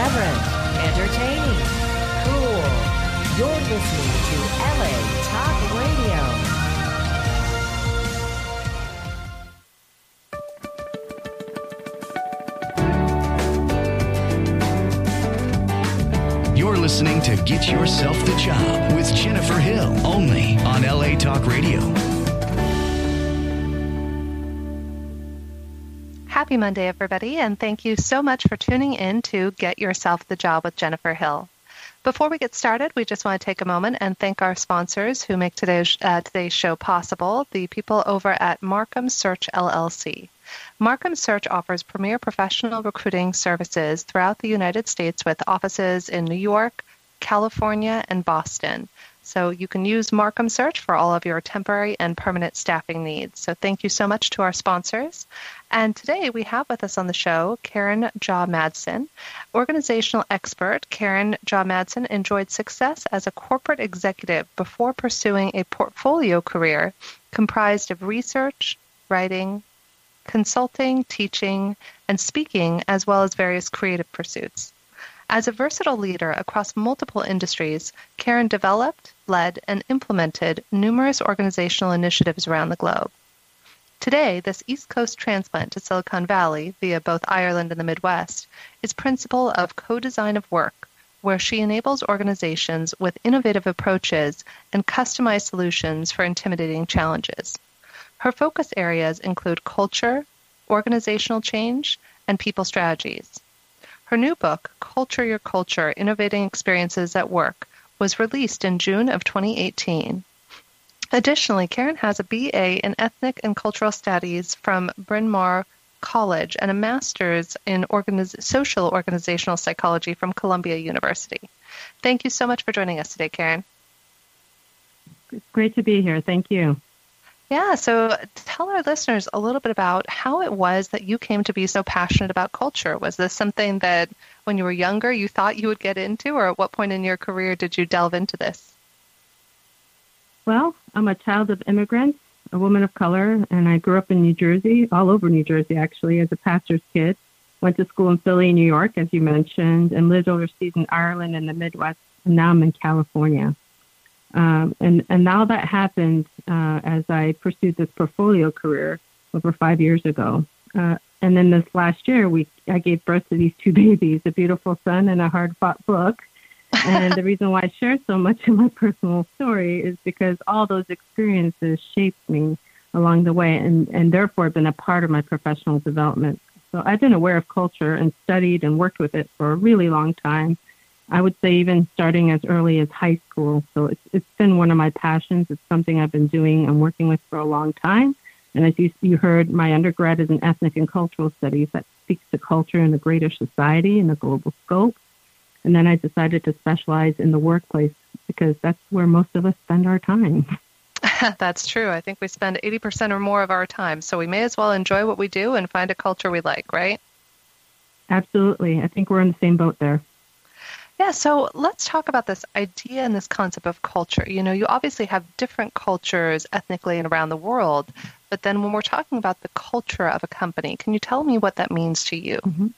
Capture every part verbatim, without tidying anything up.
irreverent, entertaining, cool. You're listening to L A Talk Radio. You're listening to Get Yourself the Job with Jennifer Hill, only on L A Talk Radio. Happy Monday, everybody, and thank you so much for tuning in to Get Yourself the Job with Jennifer Hill. Before we get started, we just want to take a moment and thank our sponsors who make today's, uh, today's show possible, the people over at Markham Search L L C. Markham Search offers premier professional recruiting services throughout the United States with offices in New York, California, and Boston. So you can use Markham Search for all of your temporary and permanent staffing needs. So thank you so much to our sponsors. And today we have with us on the show Karen Jaw Madsen. Organizational expert Karen Jaw Madsen enjoyed success as a corporate executive before pursuing a portfolio career comprised of research, writing, consulting, teaching, and speaking, as well as various creative pursuits. As a versatile leader across multiple industries, Karen developed, led, and implemented numerous organizational initiatives around the globe. Today, this East Coast transplant to Silicon Valley via both Ireland and the Midwest is principal of co-design of work, where she enables organizations with innovative approaches and customized solutions for intimidating challenges. Her focus areas include culture, organizational change, and people strategies. Her new book, Culture Your Culture, Innovating Experiences at Work, was released in June of twenty eighteen. Additionally, Karen has a B A in Ethnic and Cultural Studies from Bryn Mawr College and a master's in organiz- Social Organizational Psychology from Columbia University. Thank you so much for joining us today, Karen. It's great to be here. Thank you. Yeah, so tell our listeners a little bit about how it was that you came to be so passionate about culture. Was this something that when you were younger you thought you would get into, or at what point in your career did you delve into this? Well, I'm a child of immigrants, a woman of color, and I grew up in New Jersey, all over New Jersey, actually, as a pastor's kid. Went to school in Philly, New York, as you mentioned, and lived overseas in Ireland and the Midwest, and now I'm in California. Um, and, and now that happened uh, as I pursued this portfolio career over five years ago. Uh, and then this last year, we I gave birth to these two babies, a beautiful son and a hard-fought book. And the reason why I share so much of my personal story is because all those experiences shaped me along the way and, and therefore have been a part of my professional development. So I've been aware of culture and studied and worked with it for a really long time. I would say even starting as early as high school. So it's it's been one of my passions. It's something I've been doing and working with for a long time. And as you, you heard, my undergrad is in Ethnic and Cultural Studies that speaks to culture in a greater society in a global scope. And then I decided to specialize in the workplace because that's where most of us spend our time. That's true. I think we spend eighty percent or more of our time. So we may as well enjoy what we do and find a culture we like, right? Absolutely. I think we're in the same boat there. Yeah, so let's talk about this idea and this concept of culture. You know, you obviously have different cultures ethnically and around the world, but then when we're talking about the culture of a company, can you tell me what that means to you? Mm-hmm.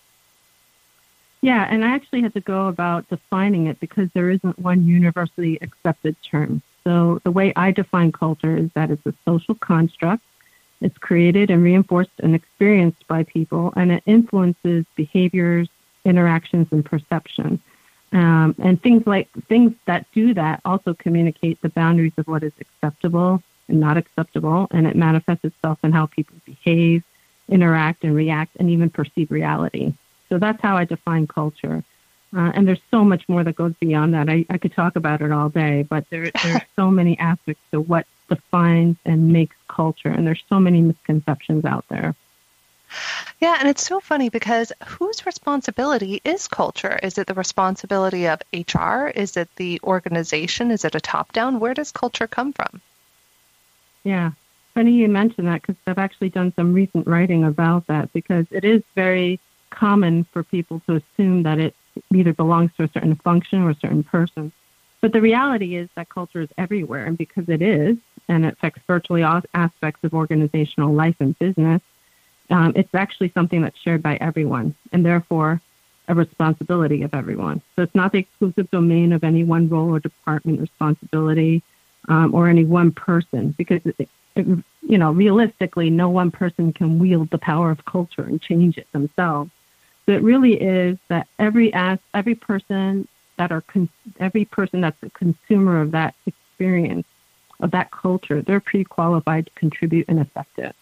Yeah, and I actually had to go about defining it because there isn't one universally accepted term. So the way I define culture is that it's a social construct. It's created and reinforced and experienced by people, and it influences behaviors, interactions, and perception. Um, and things like things that do that also communicate the boundaries of what is acceptable and not acceptable, and it manifests itself in how people behave, interact, and react, and even perceive reality. So that's how I define culture. Uh, and there's so much more that goes beyond that. I, I could talk about it all day, but there, there's so many aspects to what defines and makes culture, and there's so many misconceptions out there. Yeah, and it's so funny because whose responsibility is culture? Is it the responsibility of H R? Is it the organization? Is it a top-down? Where does culture come from? Yeah, funny you mentioned that because I've actually done some recent writing about that because it is very common for people to assume that it either belongs to a certain function or a certain person. But the reality is that culture is everywhere, and because it is, and it affects virtually all aspects of organizational life and business, Um, it's actually something that's shared by everyone, and therefore a responsibility of everyone. So it's not the exclusive domain of any one role or department responsibility um, or any one person, because, it, it, you know, realistically, no one person can wield the power of culture and change it themselves. So it really is that every as, every person that are con- every person that's a consumer of that experience, of that culture, they're pre-qualified to contribute and affect it.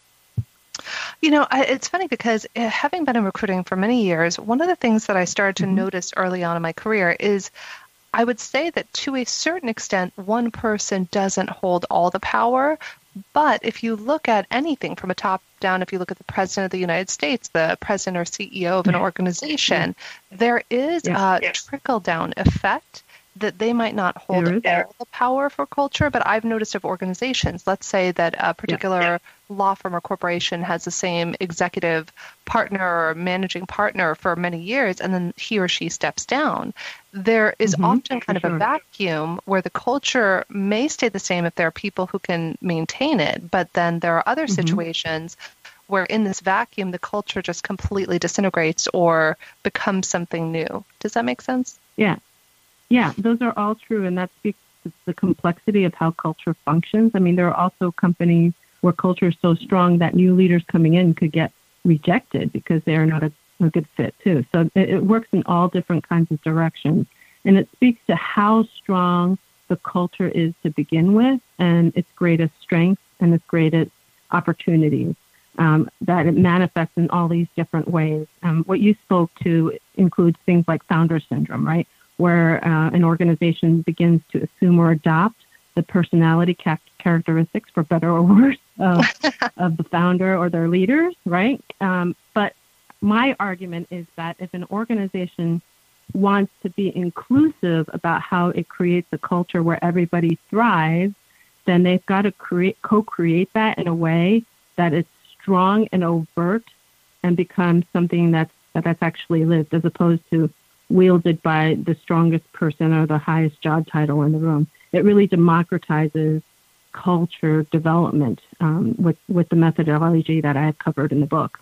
You know, I, it's funny because uh, having been in recruiting for many years, one of the things that I started to mm-hmm. notice early on in my career is I would say that to a certain extent, one person doesn't hold all the power. But if you look at anything from a top down, if you look at the president of the United States, the president or C E O of an organization, yeah. there is yeah. a yes. trickle-down effect that they might not hold all the power for culture, but I've noticed of organizations, let's say that a particular yeah. law firm or corporation has the same executive partner or managing partner for many years, and then he or she steps down. There is mm-hmm. often kind for of sure. a vacuum where the culture may stay the same if there are people who can maintain it, but then there are other mm-hmm. situations where in this vacuum, the culture just completely disintegrates or becomes something new. Does that make sense? Yeah. Yeah, those are all true, and that speaks to the complexity of how culture functions. I mean, there are also companies where culture is so strong that new leaders coming in could get rejected because they are not a, a good fit, too. So it, it works in all different kinds of directions, and it speaks to how strong the culture is to begin with and its greatest strengths and its greatest opportunities, um, that it manifests in all these different ways. Um, what you spoke to includes things like founder syndrome, right? Where uh, an organization begins to assume or adopt the personality ca- characteristics, for better or worse, of, of the founder or their leaders, right? Um, but my argument is that if an organization wants to be inclusive about how it creates a culture where everybody thrives, then they've got to create, co-create that in a way that is strong and overt and becomes something that's, that that's actually lived, as opposed to wielded by the strongest person or the highest job title in the room. It really democratizes culture development um, with, with the methodology that I have covered in the book.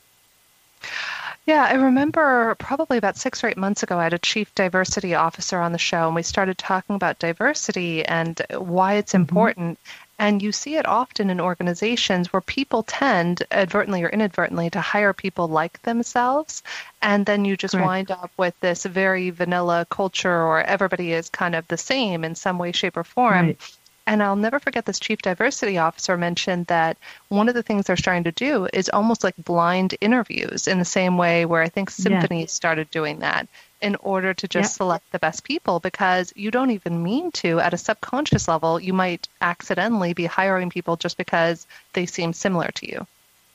Yeah, I remember probably about six or eight months ago, I had a chief diversity officer on the show, and we started talking about diversity and why it's mm-hmm. important. And you see it often in organizations where people tend, advertently or inadvertently, to hire people like themselves. And then you just Correct. wind up with this very vanilla culture, or everybody is kind of the same in some way, shape, or form. Right. And I'll never forget this chief diversity officer mentioned that one of the things they're starting to do is almost like blind interviews, in the same way where I think Symphony yes. started doing that, in order to just yep. select the best people, because you don't even mean to. At a subconscious level, you might accidentally be hiring people just because they seem similar to you.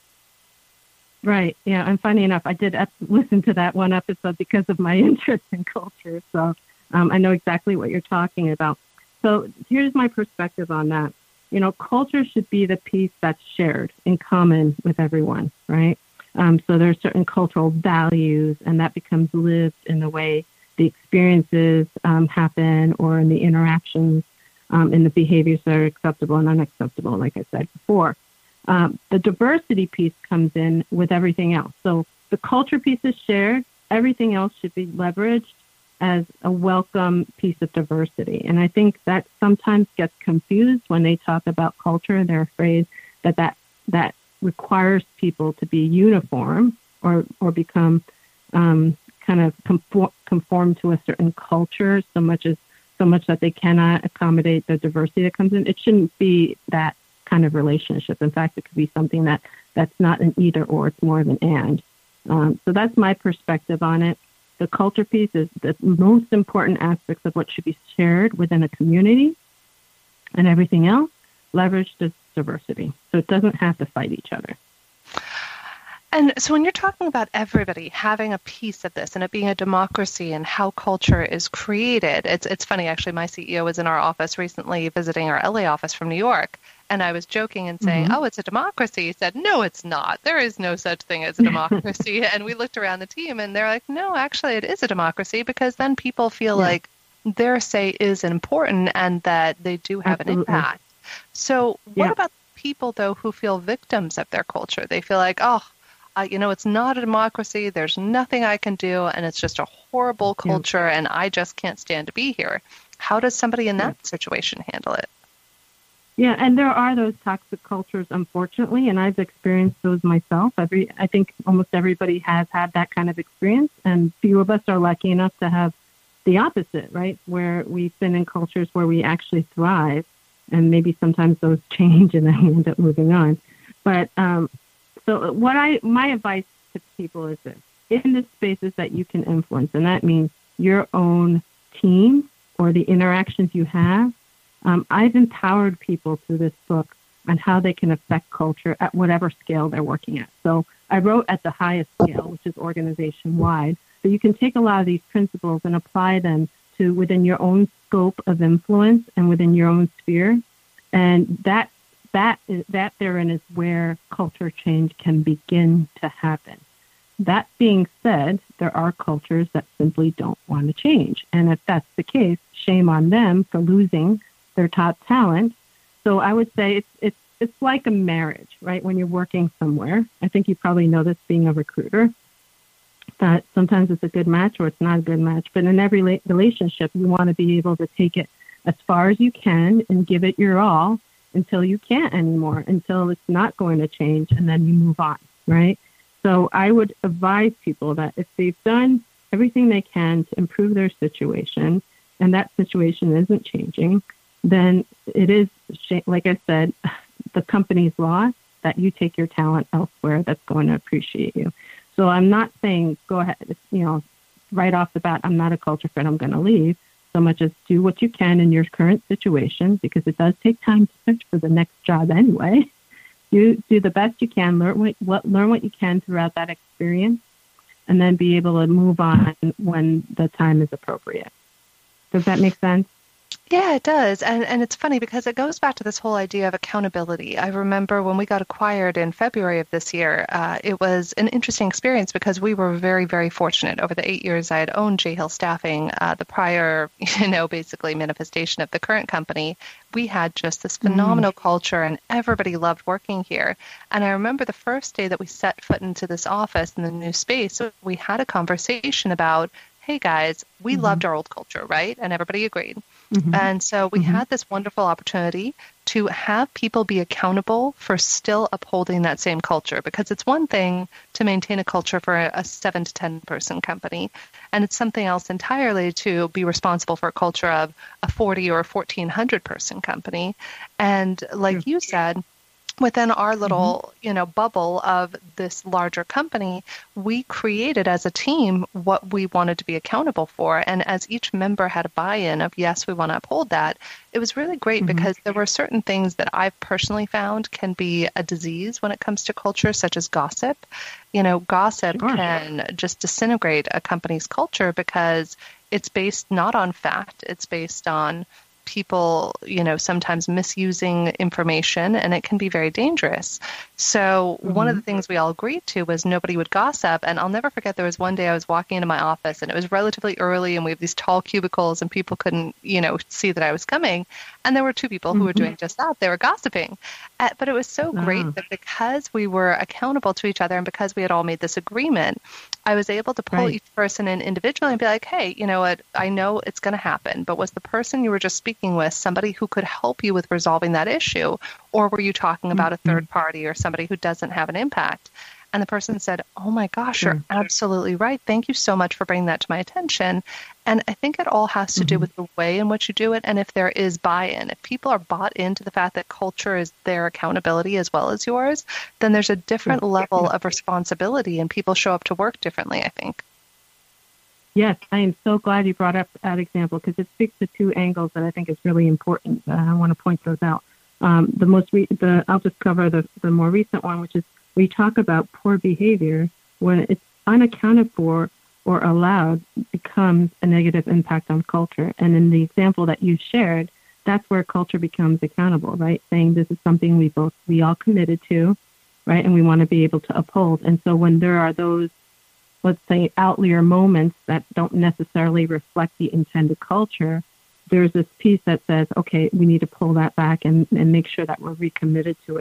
Right. Yeah. And funny enough, I did listen to that one episode because of my interest in culture. So um, I know exactly what you're talking about. So here's my perspective on that. You know, culture should be the piece that's shared in common with everyone, right? Um, so there are certain cultural values, and that becomes lived in the way the experiences um, happen, or in the interactions, um, in the behaviors that are acceptable and unacceptable, like I said before. Um, the diversity piece comes in with everything else. So the culture piece is shared. Everything else should be leveraged as a welcome piece of diversity. And I think that sometimes gets confused when they talk about culture. They're afraid that that, that requires people to be uniform or or become um, kind of conform, conform to a certain culture so much as so much that they cannot accommodate the diversity that comes in. It shouldn't be that kind of relationship. In fact, it could be something that that's not an either or, it's more of an and. Um, so that's my perspective on it. The culture piece is the most important aspects of what should be shared within a community, and everything else leveraged as diversity. So it doesn't have to fight each other. And so when you're talking about everybody having a piece of this and it being a democracy and how culture is created, it's it's funny, actually, my C E O was in our office recently visiting our L A office from New York, and I was joking and saying, mm-hmm. oh, it's a democracy. He said, no, it's not. There is no such thing as a democracy. And we looked around the team and they're like, no, actually, it is a democracy, because then people feel yeah. like their say is important and that they do have Absolutely. an impact. So what yeah. about people, though, who feel victims of their culture? They feel like, oh, uh, you know, it's not a democracy. There's nothing I can do, and it's just a horrible culture, yeah. and I just can't stand to be here. How does somebody in that yeah. situation handle it? Yeah, and there are those toxic cultures, unfortunately, and I've experienced those myself. Every, I think almost everybody has had that kind of experience, and few of us are lucky enough to have the opposite, right, where we've been in cultures where we actually thrive, and maybe sometimes those change and then we end up moving on. But um, so what I my advice to people is this: in the spaces that you can influence, and that means your own team or the interactions you have, Um, I've empowered people through this book on how they can affect culture at whatever scale they're working at. So I wrote at the highest scale, which is organization-wide. So you can take a lot of these principles and apply them to within your own scope of influence and within your own sphere. And that that is, that therein is where culture change can begin to happen. That being said, there are cultures that simply don't want to change. And if that's the case, shame on them for losing their top talent. So I would say it's it's it's like a marriage, right? When you're working somewhere, I think you probably know this being a recruiter, that sometimes it's a good match or it's not a good match. But in every la- relationship, you want to be able to take it as far as you can and give it your all until you can't anymore, until it's not going to change, and then you move on, right? So I would advise people that if they've done everything they can to improve their situation and that situation isn't changing, then it is, like I said, the company's law that you take your talent elsewhere that's going to appreciate you. So I'm not saying go ahead, you know, right off the bat, I'm not a culture fit, I'm going to leave, so much as do what you can in your current situation, because it does take time to search for the next job anyway. You do the best you can, learn what, what, learn what you can throughout that experience, and then be able to move on when the time is appropriate. Does that make sense? Yeah, it does. And and it's funny because it goes back to this whole idea of accountability. I remember when we got acquired in February of this year, uh, it was an interesting experience because we were very, very fortunate. Over the eight years I had owned J Hill Staffing, uh, the prior, you know, basically manifestation of the current company, we had just this phenomenal mm. culture and everybody loved working here. And I remember the first day that we set foot into this office in the new space, we had a conversation about, hey guys, we mm-hmm. loved our old culture, right? And everybody agreed. Mm-hmm. And so we mm-hmm. had this wonderful opportunity to have people be accountable for still upholding that same culture, because it's one thing to maintain a culture for a, a seven to ten person company, and it's something else entirely to be responsible for a culture of a forty or fourteen hundred person company. And like mm-hmm. you said, within our little, mm-hmm. you know, bubble of this larger company, we created as a team what we wanted to be accountable for. And as each member had a buy-in of, yes, we want to uphold that, it was really great mm-hmm. because there were certain things that I've personally found can be a disease when it comes to culture, such as gossip. You know, gossip sure. can just disintegrate a company's culture because it's based not on fact, it's based on people, you know, sometimes misusing information, and it can be very dangerous. So mm-hmm. one of the things we all agreed to was nobody would gossip. And I'll never forget, there was one day I was walking into my office and it was relatively early and we have these tall cubicles and people couldn't, you know, see that I was coming. And there were two people who mm-hmm. were doing just that. They were gossiping. Uh, but it was so wow. great that because we were accountable to each other and because we had all made this agreement, I was able to pull right. each person in individually and be like, hey, you know what, I know it's going to happen, but was the person you were just speaking with somebody who could help you with resolving that issue? Or were you talking about mm-hmm. a third party or somebody who doesn't have an impact? And the person said, oh my gosh, sure. you're absolutely right. Thank you so much for bringing that to my attention. And I think it all has to mm-hmm. do with the way in which you do it. And if there is buy-in, if people are bought into the fact that culture is their accountability as well as yours, then there's a different yeah. level yeah. of responsibility and people show up to work differently, I think. Yes, I am so glad you brought up that example because it speaks to two angles that I think is really important. Uh, I want to point those out. Um, the most, re- the I'll just cover the, the more recent one, which is we talk about poor behavior when it's unaccounted for or allowed becomes a negative impact on culture. And in the example that you shared, that's where culture becomes accountable, right? Saying this is something we both, we all committed to, right? And we want to be able to uphold. And so when there are those, let's say, outlier moments that don't necessarily reflect the intended culture, there's this piece that says, okay, we need to pull that back and, and make sure that we're recommitted to it.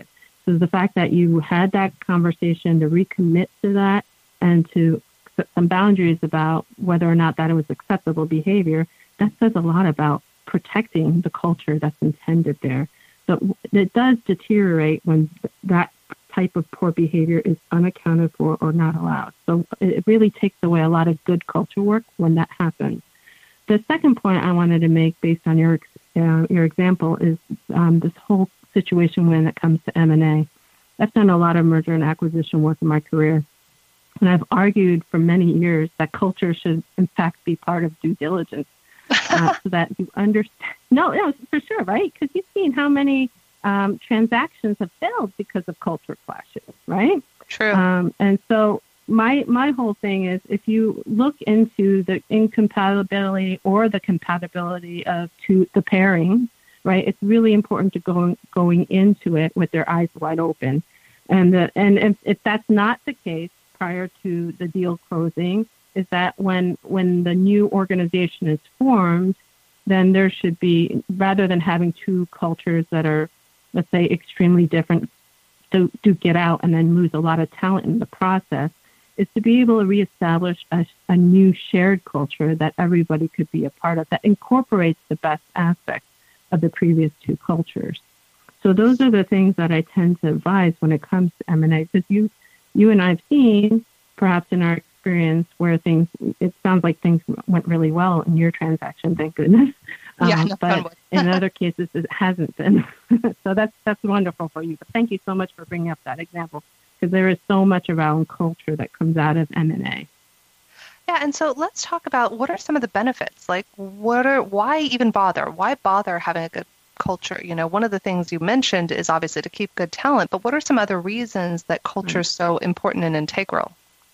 So the fact that you had that conversation to recommit to that and to set some boundaries about whether or not that it was acceptable behavior, that says a lot about protecting the culture that's intended there. So it does deteriorate when that type of poor behavior is unaccounted for or not allowed. So it really takes away a lot of good culture work when that happens. The second point I wanted to make based on your uh, your example is um, this whole situation when it comes to M and A. I've done a lot of merger and acquisition work in my career, and I've argued for many years that culture should, in fact, be part of due diligence, uh, so that you understand. No, no, for sure, right? Because you've seen how many um, transactions have failed because of culture clashes, right? True. Um, and so my my whole thing is, if you look into the incompatibility or the compatibility of two, the pairing, right, it's really important to go going into it with their eyes wide open. And the, and if, if that's not the case prior to the deal closing, is that when when the new organization is formed, then there should be, rather than having two cultures that are, let's say, extremely different, to duke it out and then lose a lot of talent in the process, is to be able to reestablish a, a new shared culture that everybody could be a part of, that incorporates the best aspects of the previous two cultures. So those are the things that I tend to advise when it comes to M and A, because you, you and I have seen, perhaps in our experience, where things, it sounds like things went really well in your transaction, thank goodness. Yeah, um, no, but in other cases, it hasn't been. So that's that's wonderful for you. But thank you so much for bringing up that example, because there is so much around culture that comes out of M and A. Yeah, and so let's talk about what are some of the benefits. Like, what are why even bother? Why bother having a good culture? You know, one of the things you mentioned is obviously to keep good talent, but what are some other reasons that culture is so important and integral?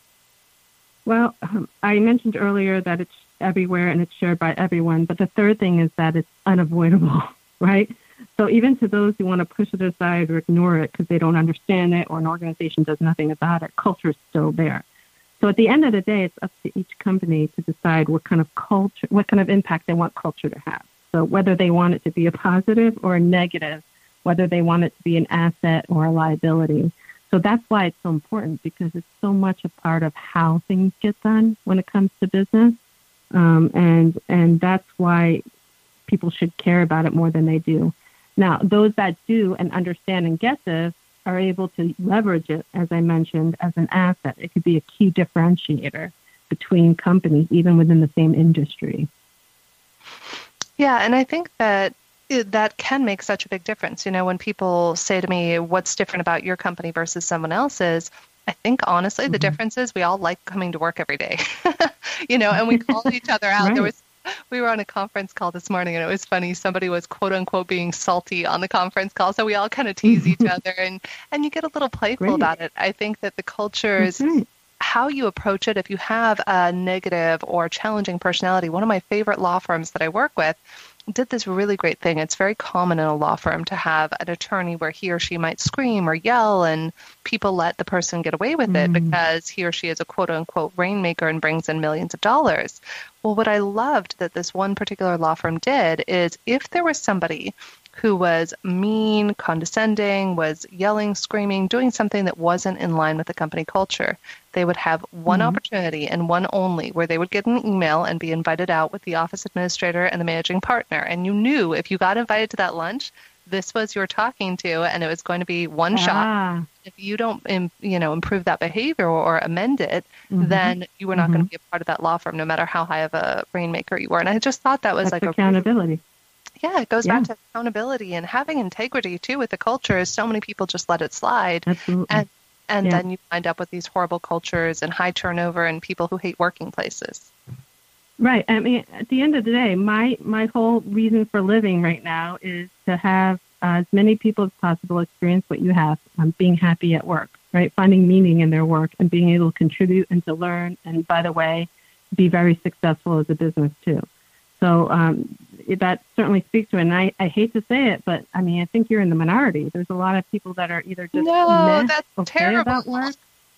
Well, um, I mentioned earlier that it's everywhere and it's shared by everyone, but the third thing is that it's unavoidable, right? So even to those who want to push it aside or ignore it because they don't understand it or an organization does nothing about it, culture is still there. So at the end of the day, it's up to each company to decide what kind of culture, what kind of impact they want culture to have. So whether they want it to be a positive or a negative, whether they want it to be an asset or a liability. So that's why it's so important, because it's so much a part of how things get done when it comes to business. Um, and and that's why people should care about it more than they do. Now, those that do and understand and get this are able to leverage it, as I mentioned, as an asset. It could be a key differentiator between companies, even within the same industry. Yeah, and I think that it, that can make such a big difference. You know, when people say to me, what's different about your company versus someone else's, I think, honestly, mm-hmm. the difference is we all like coming to work every day, you know, and we call each other out. Right. There was, we were on a conference call this morning, and it was funny. Somebody was, quote unquote, being salty on the conference call. So we all kind of tease each other, and, and you get a little playful Great. about it. I think that the culture is right. how you approach it. If you have a negative or challenging personality, one of my favorite law firms that I work with did this really great thing. It's very common in a law firm to have an attorney where he or she might scream or yell, and people let the person get away with it mm. because he or she is a quote-unquote rainmaker and brings in millions of dollars. Well, what I loved that this one particular law firm did is, if there was somebody who was mean, condescending, was yelling, screaming, doing something that wasn't in line with the company culture, they would have one mm-hmm. opportunity and one only, where they would get an email and be invited out with the office administrator and the managing partner. And you knew if you got invited to that lunch, this was your talking to, and it was going to be one ah. shot. If you don't, you know, improve that behavior or amend it, mm-hmm. then you were not mm-hmm. going to be a part of that law firm, no matter how high of a rainmaker you were. And I just thought that was That's like accountability. A Yeah, it goes yeah. back to accountability and having integrity, too, with the culture. Is so many people just let it slide. Absolutely. And, and yeah. then you wind up with these horrible cultures and high turnover and people who hate working places. Right. I mean, at the end of the day, my, my whole reason for living right now is to have uh, as many people as possible experience what you have, um, being happy at work, right? Finding meaning in their work and being able to contribute and to learn. And by the way, be very successful as a business, too. So um, that certainly speaks to it. And I, I hate to say it, but I mean, I think you're in the minority. There's a lot of people that are either just no, that's okay terrible. about work.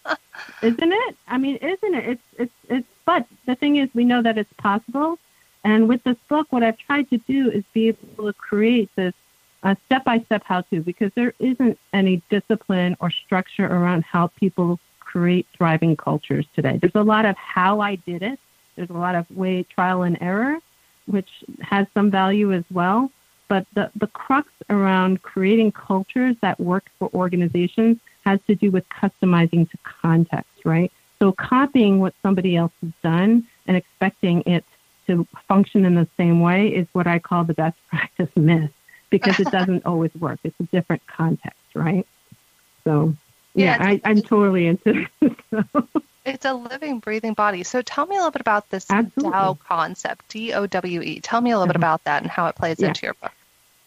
Isn't it? I mean, isn't it? It's, it's, it's, but the thing is, we know that it's possible. And with this book, what I've tried to do is be able to create this a step-by-step how-to, because there isn't any discipline or structure around how people create thriving cultures today. There's a lot of how I did it. There's a lot of way trial and error, which has some value as well. But the, the crux around creating cultures that work for organizations has to do with customizing to context, right? So copying what somebody else has done and expecting it to function in the same way is what I call the best practice myth, because it doesn't always work. It's a different context, right? So, yeah, yeah I, I'm totally into this. So. It's a living, breathing body. So tell me a little bit about this Absolutely. D O W concept, D O W E. Tell me a little bit about that and how it plays yeah. into your book.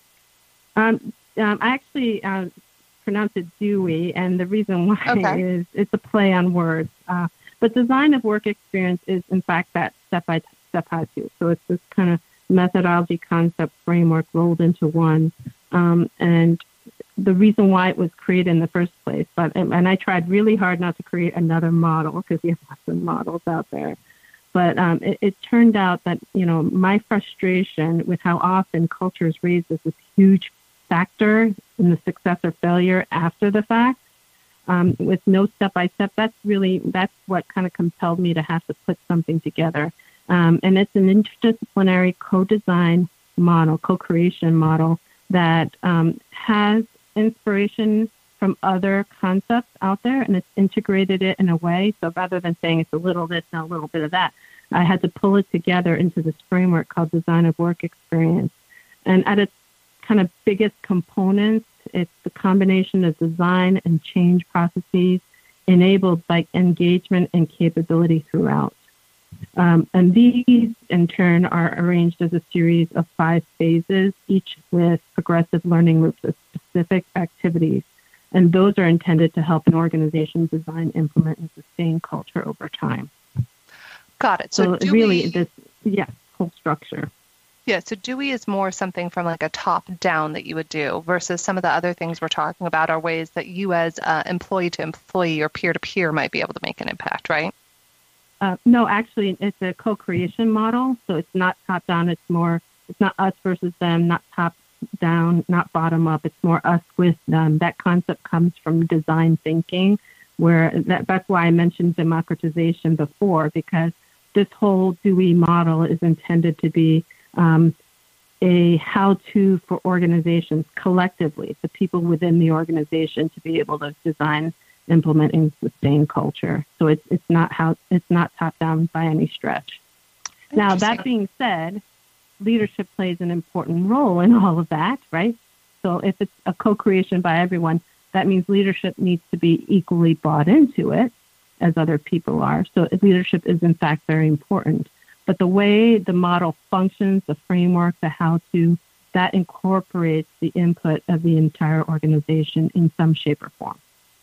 Um, um, I actually uh, pronounce it Dewey, and the reason why okay. is it's a play on words. Uh, but design of work experience is, in fact, that step-by-step how-to. So it's this kind of methodology, concept, framework rolled into one. Um, and the reason why it was created in the first place. But and, and I tried really hard not to create another model, because we have lots of models out there. But um, it, it turned out that, you know, my frustration with how often culture is raised as this huge factor in the success or failure after the fact, um, with no step-by-step, that's really, that's what kind of compelled me to have to put something together. Um, and it's an interdisciplinary co-design model, co-creation model that um, has inspiration from other concepts out there, and it's integrated it in a way. So rather than saying it's a little this and a little bit of that, I had to pull it together into this framework called Design of Work Experience. And at its kind of biggest components, it's the combination of design and change processes enabled by engagement and capability throughout. Um, and these, in turn, are arranged as a series of five phases, each with progressive learning loops of specific activities. And those are intended to help an organization design, implement, and sustain culture over time. Got it. So, so really, we... this, yes, whole structure. Yeah, so Dewey is more something from like a top down that you would do versus some of the other things we're talking about are ways that you as uh, employee to employee or peer to peer might be able to make an impact, right? Uh, no, actually, it's a co-creation model. So it's not top down. It's more, it's not us versus them, not top down, not bottom up. It's more us with them. That concept comes from design thinking, where that, that's why I mentioned democratization before, because this whole Dewey model is intended to be um, a how-to for organizations collectively, the people within the organization to be able to design, implement, and sustain culture. So it's it's not how it's not top down by any stretch. Now, that being said, leadership plays an important role in all of that, right? So if it's a co-creation by everyone, that means leadership needs to be equally bought into it as other people are. So leadership is, in fact, very important. But the way the model functions, the framework, the how-to, that incorporates the input of the entire organization in some shape or form.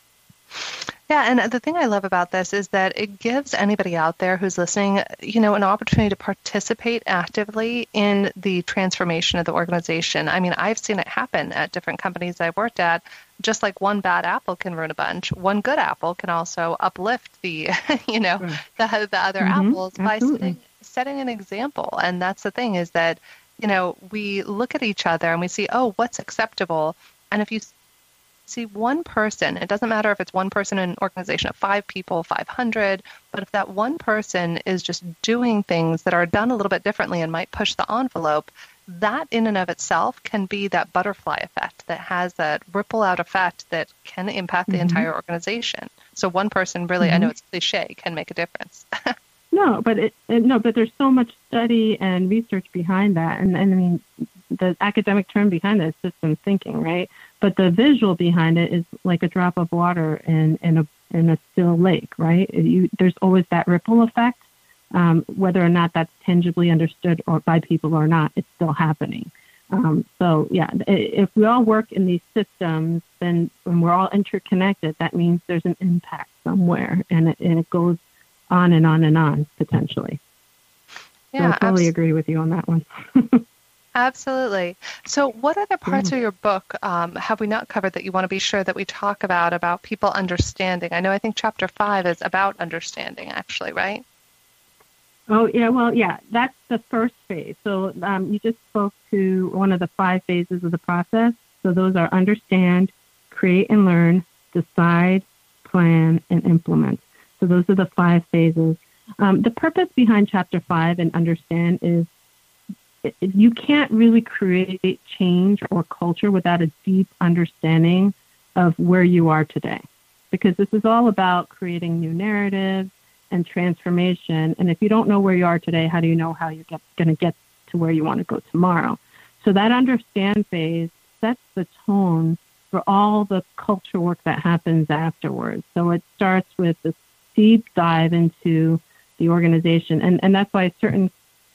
Yeah, and the thing I love about this is that it gives anybody out there who's listening, you know, an opportunity to participate actively in the transformation of the organization. I mean, I've seen it happen at different companies I've worked at. Just like one bad apple can ruin a bunch, one good apple can also uplift the, you know, right. the, the other mm-hmm. apples by setting, setting an example. And that's the thing is that, you know, we look at each other and we see, oh, what's acceptable? And if you see one person, it doesn't matter if it's one person in an organization of five people, five hundred, but if that one person is just doing things that are done a little bit differently and might push the envelope, that in and of itself can be that butterfly effect that has that ripple out effect that can impact the mm-hmm. entire organization. So one person really, mm-hmm. I know it's cliche, can make a difference. no, but it, it, no, but there's so much study and research behind that. And, and I mean, the academic term behind it is system thinking, right? But the visual behind it is like a drop of water in, in a in a still lake, right? You, there's always that ripple effect. Um, whether or not that's tangibly understood or by people or not, it's still happening. Um, so, yeah, if we all work in these systems, then when we're all interconnected, that means there's an impact somewhere, and it, and it goes on and on and on, potentially. Yeah, so I totally abs- agree with you on that one. Absolutely. So what other parts yeah. of your book um, have we not covered that you want to be sure that we talk about, about people understanding? I know I think chapter five is about understanding, actually, right? Oh, yeah, well, yeah, that's the first phase. So um, you just spoke to one of the five phases of the process. So those are understand, create and learn, decide, plan, and implement. So those are the five phases. Um, the purpose behind chapter five and understand is it, you can't really create change or culture without a deep understanding of where you are today, because this is all about creating new narratives and transformation. And if you don't know where you are today, how do you know how you're going to get to where you want to go tomorrow? So that understand phase sets the tone for all the culture work that happens afterwards. So it starts with this deep dive into the organization. And, and that's why certain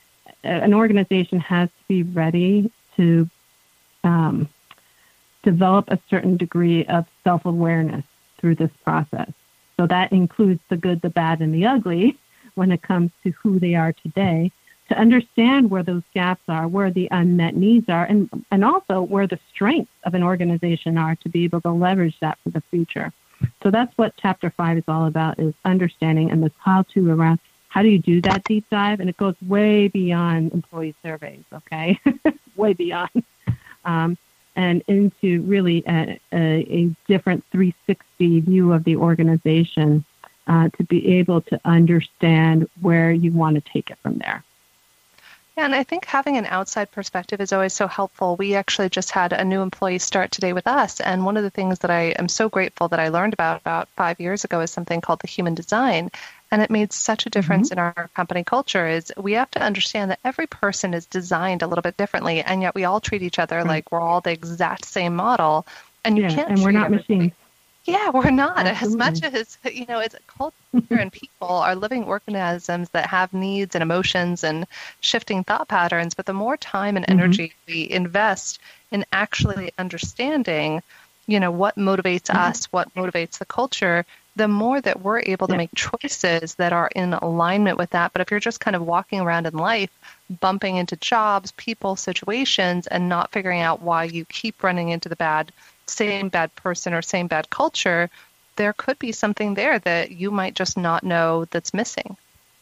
an organization has to be ready to um, develop a certain degree of self-awareness through this process. So that includes the good, the bad, and the ugly when it comes to who they are today, to understand where those gaps are, where the unmet needs are, and, and also where the strengths of an organization are to be able to leverage that for the future. So that's what chapter five is all about, is understanding and this how-to around how do you do that deep dive? And it goes way beyond employee surveys, okay? Way beyond. Um, and into really a, a, a different three sixty view of the organization uh, to be able to understand where you want to take it from there. Yeah, and I think having an outside perspective is always so helpful. We actually just had a new employee start today with us, and one of the things that I am so grateful that I learned about about five years ago is something called the human design, and it made such a difference mm-hmm. in our company culture. Is we have to understand that every person is designed a little bit differently, and yet we all treat each other mm-hmm. like we're all the exact same model, and you yeah, can't. And we're not machines. Yeah, we're not. Absolutely. As much as, you know, it's culture and people are living organisms that have needs and emotions and shifting thought patterns. But the more time and energy mm-hmm. we invest in actually understanding, you know, what motivates mm-hmm. us, what motivates the culture, the more that we're able to yeah. make choices that are in alignment with that. But if you're just kind of walking around in life, bumping into jobs, people, situations, and not figuring out why you keep running into the bad same bad person or same bad culture, there could be something there that you might just not know that's missing.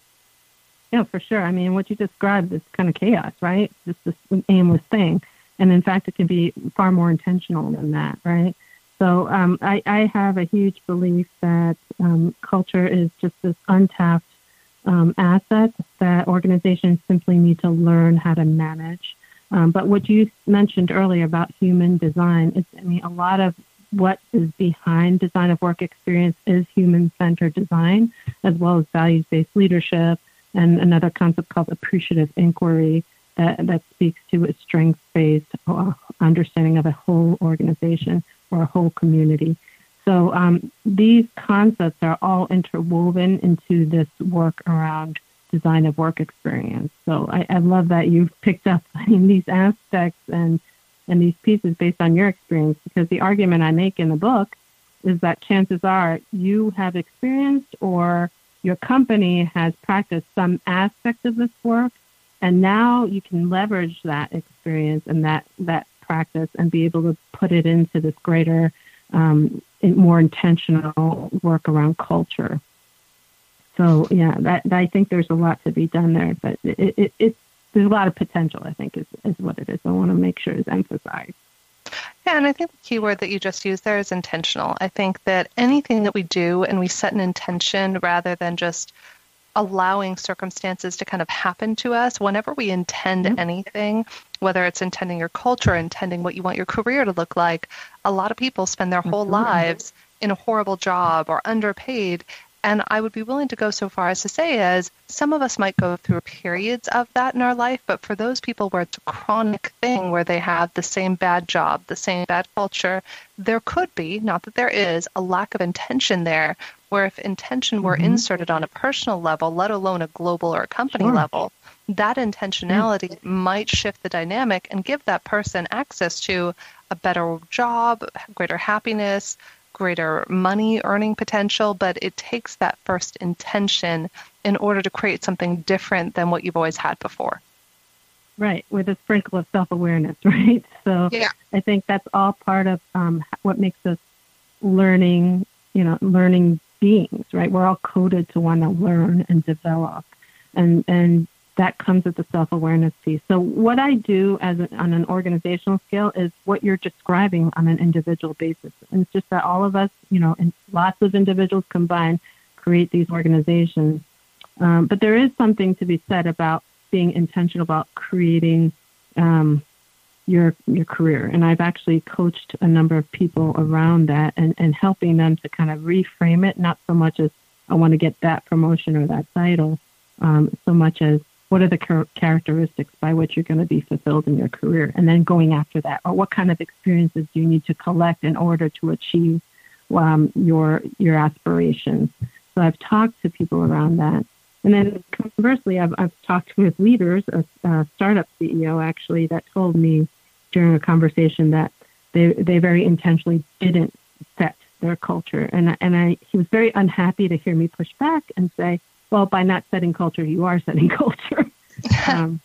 Yeah, for sure. I mean, what you described is kind of chaos, right? Just this aimless thing. And in fact, it can be far more intentional than that, right? So um, I, I have a huge belief that um, culture is just this untapped um, asset that organizations simply need to learn how to manage. Um, but what you mentioned earlier about human design, it's, I mean, a lot of what is behind design of work experience is human-centered design, as well as values-based leadership, and another concept called appreciative inquiry that, that speaks to a strengths-based uh, understanding of a whole organization or a whole community. So um, these concepts are all interwoven into this work around design of work experience. So I, I love that you've picked up in these aspects and and these pieces based on your experience, because the argument I make in the book is that chances are you have experienced or your company has practiced some aspect of this work, and now you can leverage that experience and that, that practice and be able to put it into this greater, um, more intentional work around culture. So, yeah, that, I think there's a lot to be done there, but it, it, it, there's a lot of potential, I think, is, is what it is. I want to make sure is emphasized. Yeah, and I think the key word that you just used there is intentional. I think that anything that we do and we set an intention rather than just allowing circumstances to kind of happen to us, whenever we intend mm-hmm. anything, whether it's intending your culture, intending what you want your career to look like, a lot of people spend their whole Absolutely. lives in a horrible job or underpaid. And I would be willing to go so far as to say as some of us might go through periods of that in our life, but for those people where it's a chronic thing, where they have the same bad job, the same bad culture, there could be, not that there is, a lack of intention there, where if intention were mm-hmm. inserted on a personal level, let alone a global or a company sure. level, that intentionality mm-hmm. might shift the dynamic and give that person access to a better job, greater happiness, greater money earning potential, but it takes that first intention in order to create something different than what you've always had before. Right, with a sprinkle of self-awareness, right? So yeah. I think that's all part of um, what makes us learning, you know, learning beings, right? We're all coded to want to learn and develop. And and that comes with the self-awareness piece. So what I do as a, on an organizational scale is what you're describing on an individual basis. And it's just that all of us, you know, and lots of individuals combined create these organizations. Um, but there is something to be said about being intentional about creating um, your your career. And I've actually coached a number of people around that and, and helping them to kind of reframe it, not so much as I want to get that promotion or that title, um, so much as what are the char- characteristics by which you're going to be fulfilled in your career, and then going after that, or what kind of experiences do you need to collect in order to achieve um, your your aspirations. So I've talked to people around that. And then conversely, I've, I've talked with leaders, a, a startup C E O actually, that told me during a conversation that they they very intentionally didn't set their culture. And, and I he was very unhappy to hear me push back and say, well, by not setting culture, you are setting culture. um,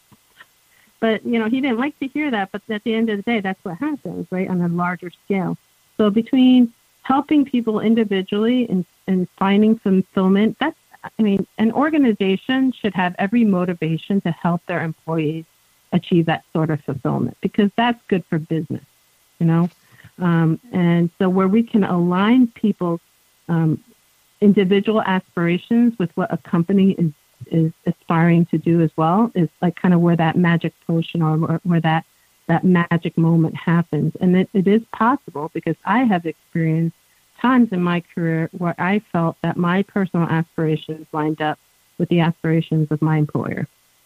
but, you know, he didn't like to hear that. But at the end of the day, that's what happens, right, on a larger scale. So between helping people individually and, and finding fulfillment, that's, I mean, an organization should have every motivation to help their employees achieve that sort of fulfillment, because that's good for business, you know. Um, and so where we can align people's um, individual aspirations with what a company is, is aspiring to do as well is like kind of where that magic potion or where, where that, that magic moment happens. And it, it is possible, because I have experienced times in my career where I felt that my personal aspirations lined up with the aspirations of my employer.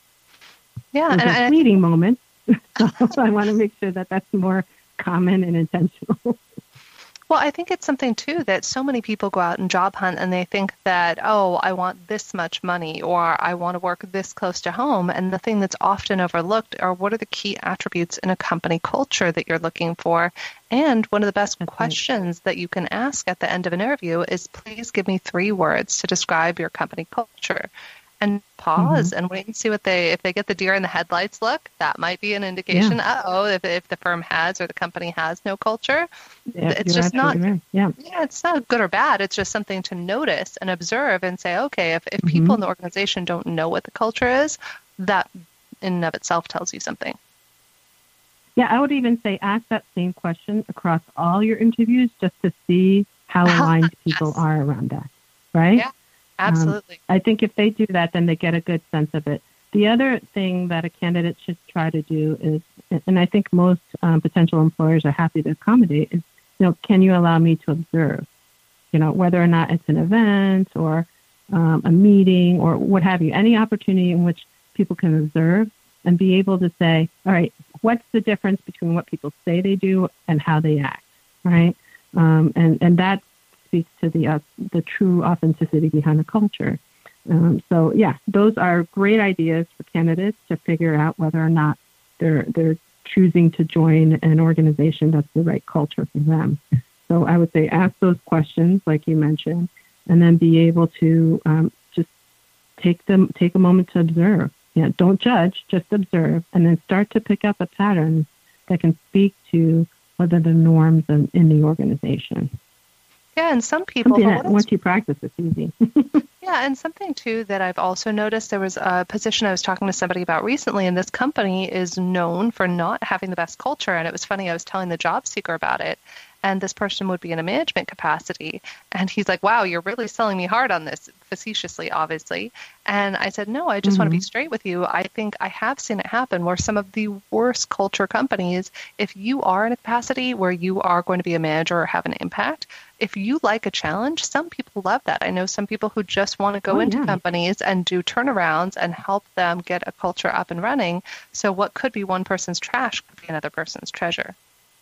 Yeah, it's and a fleeting moment. So I want to make sure that that's more common and intentional. Well, I think it's something, too, that so many people go out and job hunt and they think that, oh, I want this much money or I want to work this close to home. And the thing that's often overlooked are what are the key attributes in a company culture that you're looking for. And one of the best that's questions right. that you can ask at the end of an interview is, please give me three words to describe your company culture. And pause mm-hmm. and wait and see what they, if they get the deer in the headlights look, that might be an indication, yeah. uh-oh, if, if the firm has or the company has no culture. Yeah, it's just not, right. yeah. yeah, it's not good or bad. It's just something to notice and observe and say, okay, if, if mm-hmm. people in the organization don't know what the culture is, that in and of itself tells you something. Yeah, I would even say ask that same question across all your interviews just to see how aligned yes. people are around that, right? Yeah. Absolutely. Um, I think if they do that, then they get a good sense of it. The other thing that a candidate should try to do is, and I think most um, potential employers are happy to accommodate, is, you know, can you allow me to observe? You know, whether or not it's an event or um, a meeting or what have you, any opportunity in which people can observe and be able to say, all right, what's the difference between what people say they do and how they act, right? Um, and, and that speaks to the uh, the true authenticity behind a culture. Um, so yeah, those are great ideas for candidates to figure out whether or not they're they're choosing to join an organization that's the right culture for them. So I would say ask those questions, like you mentioned, and then be able to um, just take them take a moment to observe. Yeah, don't judge, just observe, and then start to pick up a pattern that can speak to what are the norms in, in the organization. Yeah, and some people... That, once you practice, it's easy. Yeah, and something, too, that I've also noticed, there was a position I was talking to somebody about recently, and this company is known for not having the best culture. And it was funny, I was telling the job seeker about it, and this person would be in a management capacity. And he's like, wow, you're really selling me hard on this, facetiously, obviously. And I said, no, I just mm-hmm. want to be straight with you. I think I have seen it happen where some of the worst culture companies, if you are in a capacity where you are going to be a manager or have an impact, if you like a challenge, some people love that. I know some people who just want to go oh, into yeah. companies and do turnarounds and help them get a culture up and running. So what could be one person's trash could be another person's treasure.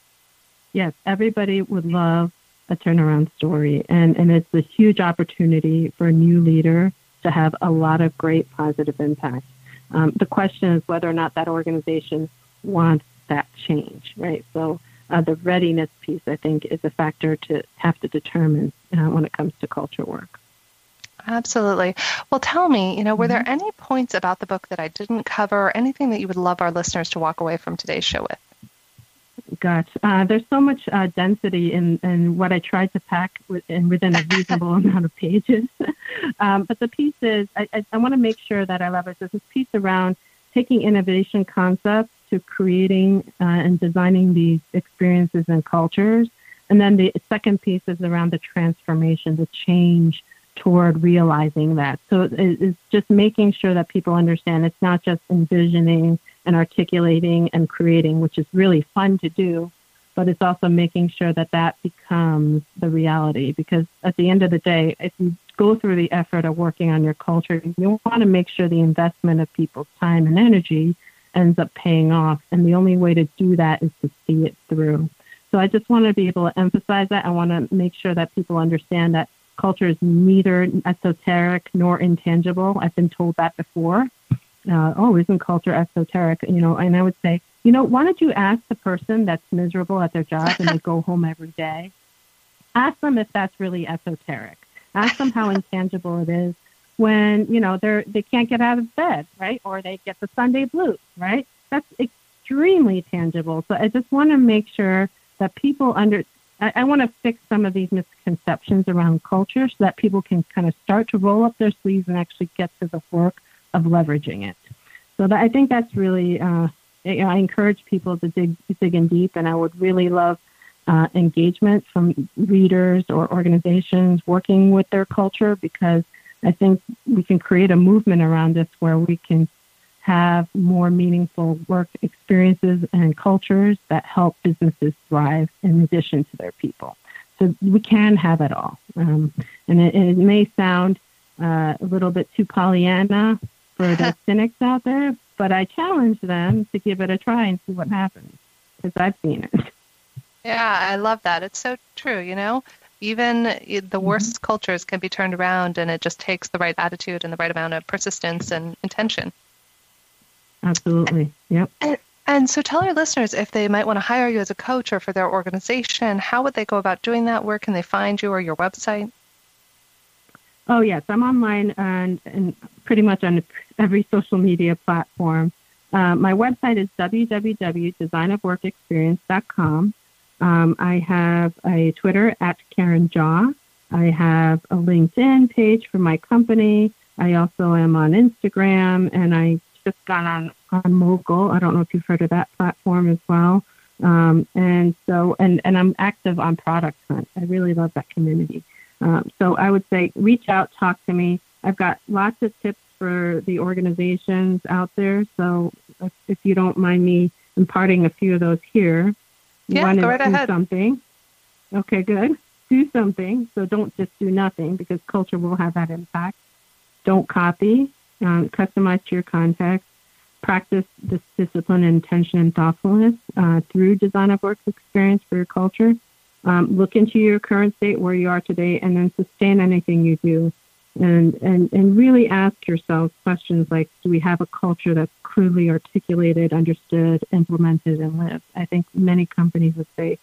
Yes, everybody would love a turnaround story. And, and it's a huge opportunity for a new leader to have a lot of great positive impact. Um, the question is whether or not that organization wants that change, right? So uh, the readiness piece, I think, is a factor to have to determine uh, when it comes to culture work. Absolutely. Well, tell me, you know, were Mm-hmm. there any points about the book that I didn't cover or anything that you would love our listeners to walk away from today's show with? Gosh, uh, there's so much uh, density in, in what I tried to pack within, within a reasonable amount of pages. um, but the piece is, I, I, I want to make sure that I leverage this piece around taking innovation concepts to creating uh, and designing these experiences and cultures. And then the second piece is around the transformation, the change toward realizing that. So it's just making sure that people understand it's not just envisioning and articulating and creating, which is really fun to do, but it's also making sure that that becomes the reality. Because at the end of the day, if you go through the effort of working on your culture, you want to make sure the investment of people's time and energy ends up paying off. And the only way to do that is to see it through. So I just want to be able to emphasize that. I want to make sure that people understand that culture is neither esoteric nor intangible. I've been told that before. Uh, oh, isn't culture esoteric? You know, and I would say, you know, why don't you ask the person that's miserable at their job and they go home every day? Ask them if that's really esoteric. Ask them how intangible it is when, you know, they're they can't get out of bed, right? Or they get the Sunday blues, right? That's extremely tangible. So I just want to make sure that people under. I, I want to fix some of these misconceptions around culture so that people can kind of start to roll up their sleeves and actually get to the work of leveraging it. So that, I think that's really, uh, I encourage people to dig, dig in deep, and I would really love uh, engagement from readers or organizations working with their culture, because I think we can create a movement around this where we can have more meaningful work experiences and cultures that help businesses thrive in addition to their people. So we can have it all. Um, and it, it may sound uh, a little bit too Pollyanna for the cynics out there, but I challenge them to give it a try and see what happens, because I've seen it. Yeah, I love that. It's so true, you know? Even the worst mm-hmm. cultures can be turned around, and it just takes the right attitude and the right amount of persistence and intention. Absolutely. Yep. And, and so tell our listeners if they might want to hire you as a coach or for their organization, how would they go about doing that? Where can they find you or your website? Oh, yes. I'm online and, and pretty much on every social media platform. Uh, my website is w w w dot design of work experience dot com. Um, I have a Twitter at Karen Jaw. I have a LinkedIn page for my company. I also am on Instagram, and I just got on, on Mogul. I don't know if you've heard of that platform as well. Um, and so, and, and I'm active on Product Hunt. I really love that community. Um, so I would say reach out, talk to me. I've got lots of tips for the organizations out there. So if, if you don't mind me imparting a few of those here. Yeah, One go is right do ahead. something. Okay, good. Do something. So don't just do nothing, because culture will have that impact. Don't copy. Um, customize to your context. Practice this discipline, intention, and thoughtfulness uh, through design of work experience for your culture. Um, look into your current state, where you are today, and then sustain anything you do. And, and, and really ask yourself questions like, do we have a culture that's clearly articulated, understood, implemented, and lived? I think many companies would say,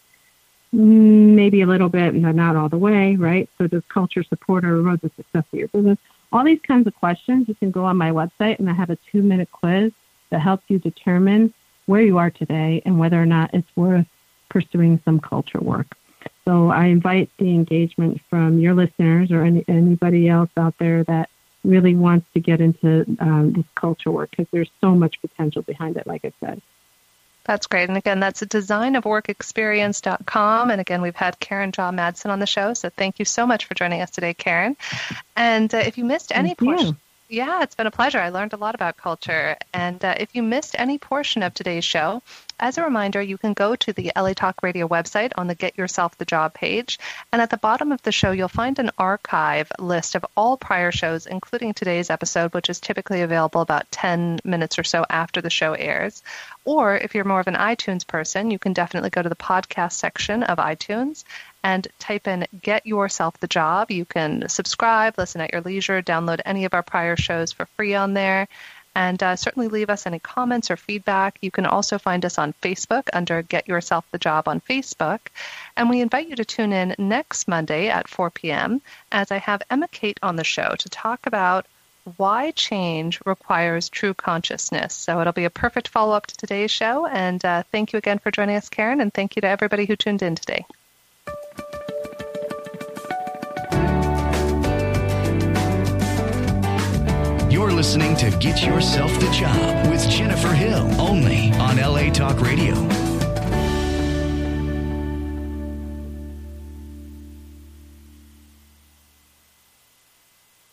maybe a little bit, and not all the way, right? So does culture support or erode the success of your business? All these kinds of questions, you can go on my website, and I have a two-minute quiz that helps you determine where you are today and whether or not it's worth pursuing some culture work. So I invite the engagement from your listeners or any, anybody else out there that really wants to get into um, this culture work, because there's so much potential behind it, like I said. That's great. And again, that's at design of work experience dot com. And again, we've had Karen Jaw Madsen on the show. So thank you so much for joining us today, Karen. And uh, if you missed any Thank portion, you. yeah, it's been a pleasure. I learned a lot about culture. And uh, if you missed any portion of today's show, as a reminder, you can go to the L A Talk Radio website on the Get Yourself the Job page. And at the bottom of the show, you'll find an archive list of all prior shows, including today's episode, which is typically available about ten minutes or so after the show airs. Or if you're more of an iTunes person, you can definitely go to the podcast section of iTunes and type in Get Yourself the Job. You can subscribe, listen at your leisure, download any of our prior shows for free on there. And uh, certainly leave us any comments or feedback. You can also find us on Facebook under Get Yourself the Job on Facebook. And we invite you to tune in next Monday at four p.m. as I have Emma Kate on the show to talk about Why Change Requires True Consciousness. So it'll be a perfect follow-up to today's show. And uh, thank you again for joining us, Karen, and thank you to everybody who tuned in today. You're listening to Get Yourself the Job with Jennifer Hill, only on L A Talk Radio.